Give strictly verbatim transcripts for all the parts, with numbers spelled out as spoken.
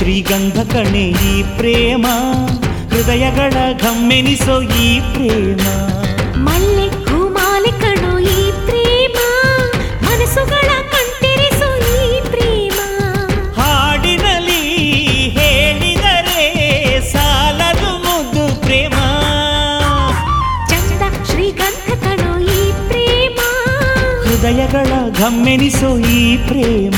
ಶ್ರೀಗಂಧ ಕಣೆ ಈ ಪ್ರೇಮ, ಹೃದಯಗಳ ಘಮ್ಮೆನಿಸೋ ಈ ಪ್ರೇಮ. ಮಲ್ಲೆ ಹೂಮಾಲೆ ಕಣೋ ಈ ಪ್ರೇಮ, ಮನಸ್ಸುಗಳ ಕಂಟೆರಿಸೋ ಈ ಪ್ರೇಮ. ಹಾಡಿನಲ್ಲಿ ಹೇಳಿದರೆ ಸಾಲದು ಮುದ್ದು ಪ್ರೇಮ. ಚಂದ ಶ್ರೀಗಂಧ ಕಣೋ ಈ ಪ್ರೇಮ, ಹೃದಯಗಳ ಘಮ್ಮೆನಿಸೋ ಈ ಪ್ರೇಮ.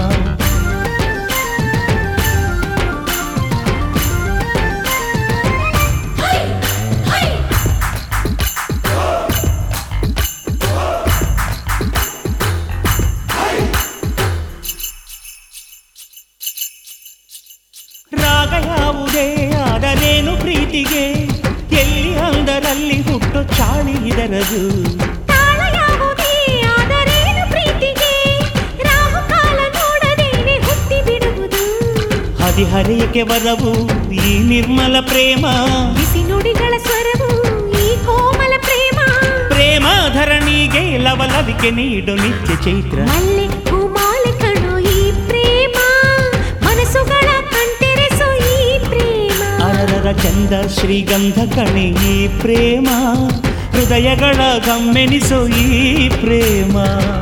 ರಾಗ ಯಾವುದೇ ಆದರೇನು ಪ್ರೀತಿಗೆ, ಎಲ್ಲಿ ಅಂದರಲ್ಲಿ ಹುಟ್ಟು ಚಾಳಿ ಇದರದು. ತಾಳ ಯಾವುದೇ ಆದರೇನು ಪ್ರೀತಿಗೆ, ರಾಹು ಕಾಲ ನೋಡದೇನೆ ಹುಟ್ಟಿ ಬಿಡುವುದು. ಹದಿಹರೆಯಕ್ಕೆ ವರವು ಈ ನಿರ್ಮಲ ಪ್ರೇಮ, ಬಿಸಿ ನುಡಿಗಳ ಸ್ವರವು ಈ ಕೋಮಲ ಪ್ರೇಮ. ಪ್ರೇಮ ಧರಣಿಗೆ ಲವಲವಿಕೆ ನೀಡು ನಿತ್ಯ ಚೈತ್ರ. ಮಲ್ಲೆ ಹೂಮಾಲೆ ಕಣೋ ಈ ಪ್ರೇಮ, ಮನಸ್ಸುಗಳ ಕಂಟೆರೆಸೋ ಈ ಪ್ರೇಮ. ಅರರ ಚಂದ ಶ್ರೀಗಂಧ ಕಣೆ ಈ ಪ್ರೇಮ, ಹೃದಯಗಳ ಘಮ್ಮೆನಿಸೋ ಈ ಪ್ರೇಮ.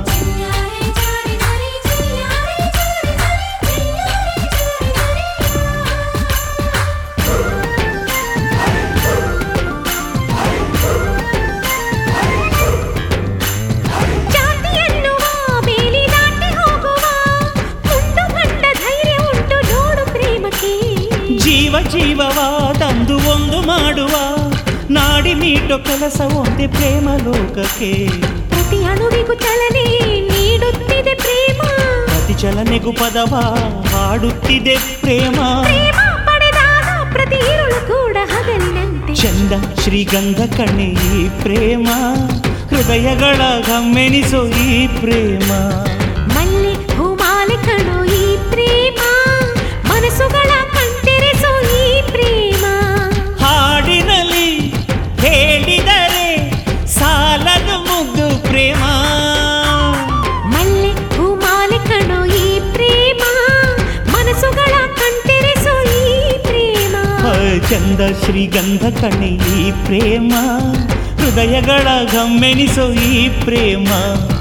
ಜೀವ ಜೀವವ ತಂದು ಒಂದು ಮಾಡುವ, ನಾಡಿ ಮೀಟೋ ಕೆಲಸ ಒಂದೇ ಪ್ರೇಮ ಲೋಕಕ್ಕೆ. ಪ್ರತಿ ಅಣುವಿಗೂ ಚಲನೆ ನೀಡುತ್ತಿದೆ ಪ್ರೇಮ, ಪ್ರತಿ ಚಲನೆಗೂ ಪದವ ಹಾಡುತ್ತಿದೆ ಪ್ರೇಮ. ಪ್ರೇಮ ಪಡೆದಾಗ ಪ್ರತಿ ಇರುಳು ಕೂಡ ಹಗಲಿನಂತೆ. ಚಂದ ಶ್ರೀಗಂಧ ಕಣೆ ಈ ಪ್ರೇಮ, ಹೃದಯಗಳ ಘಮ್ಮೆನಿಸೋ ಈ ಪ್ರೇಮ. ಮಲ್ಲೆ ಹೂಮಾಲೆ ಕಣೋ ಈ ಪ್ರೇಮ, ಮನಸ್ಸುಗಳ ಕಂಟೆರೆಸೋ ಈ ಪ್ರೇಮ. ಹಾಡಿನಲ್ಲಿ ಹೇಳಿದರೆ ಸಾಲದು ಮುದ್ದು ಪ್ರೇಮ. ಮಲ್ಲೆ ಹೂಮಾಲೆ ಕಣೋ ಈ ಪ್ರೇಮ, ಮನಸ್ಸುಗಳ ಕಂಟೆರೆಸೋ ಈ ಪ್ರೇಮ. ಚಂದ ಶ್ರೀಗಂಧ ಕಣೆ ಈ ಪ್ರೇಮ, ಹೃದಯಗಳ ಘಮ್ಮೆನಿಸೋ ಈ ಪ್ರೇಮ.